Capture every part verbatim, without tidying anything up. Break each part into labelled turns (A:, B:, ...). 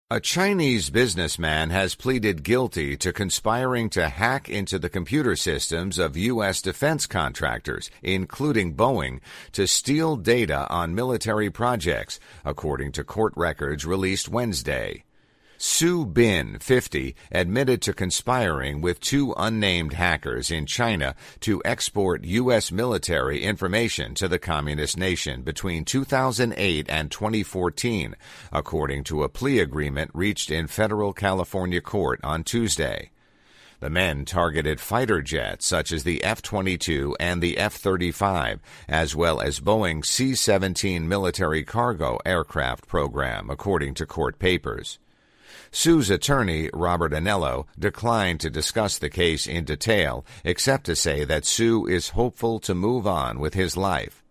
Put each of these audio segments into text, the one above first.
A: A Chinese businessman has pleaded guilty to conspiring to hack into the computer systems of U S defense contractors, including Boeing, to steal data on military projects, according to court records released Wednesday. Su Bin, fifty, admitted to conspiring with two unnamed hackers in China to export U S military information to the communist nation between two thousand eight and twenty fourteen, according to a plea agreement reached in federal California court on Tuesday. The men targeted fighter jets such as the F twenty-two and the F thirty-five, as well as Boeing's C seventeen military cargo aircraft program, according to court papers. Su's attorney, Robert Anello, declined to discuss the case in detail, except to say that Su is hopeful to move on with his life.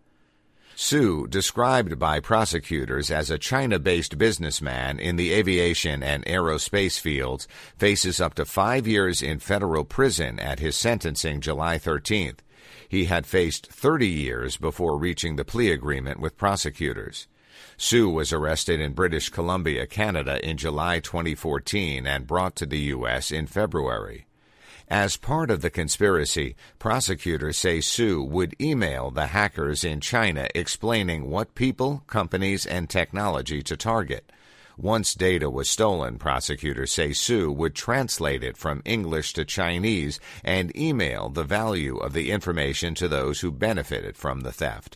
A: Su, described by prosecutors as a China-based businessman in the aviation and aerospace fields, faces up to five years in federal prison at his sentencing July thirteenth. He had faced thirty years before reaching the plea agreement with prosecutors. Su was arrested in British Columbia, Canada in July twenty fourteen and brought to the U S in February. As part of the conspiracy, prosecutors say Su would email the hackers in China explaining what people, companies, and technology to target. Once data was stolen, prosecutors say Su would translate it from English to Chinese and email the value of the information to those who benefited from the theft.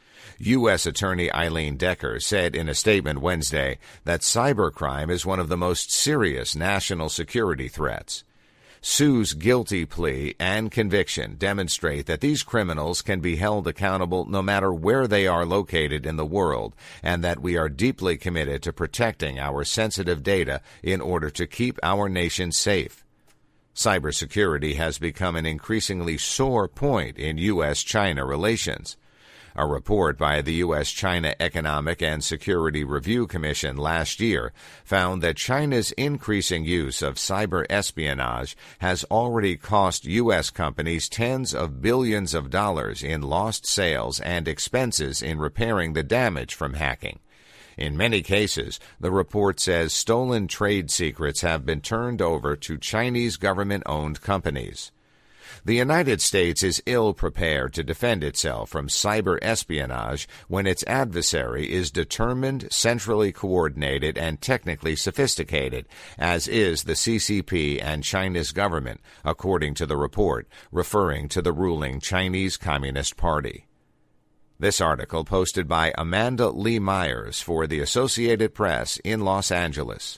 A: U S Attorney Eileen Decker said in a statement Wednesday that cybercrime is one of the most serious national security threats. Su's guilty plea and conviction demonstrate that these criminals can be held accountable no matter where they are located in the world, and that we are deeply committed to protecting our sensitive data in order to keep our nation safe. Cybersecurity has become an increasingly sore point in U S China relations. A report by the U S China Economic and Security Review Commission last year found that China's increasing use of cyber espionage has already cost U S companies tens of billions of dollars in lost sales and expenses in repairing the damage from hacking. In many cases, the report says stolen trade secrets have been turned over to Chinese government-owned companies. The United States is ill-prepared to defend itself from cyber espionage when its adversary is determined, centrally coordinated, and technically sophisticated, as is the C C P and China's government, according to the report, referring to the ruling Chinese Communist Party. This article posted by Amanda Lee Myers for the Associated Press in Los Angeles.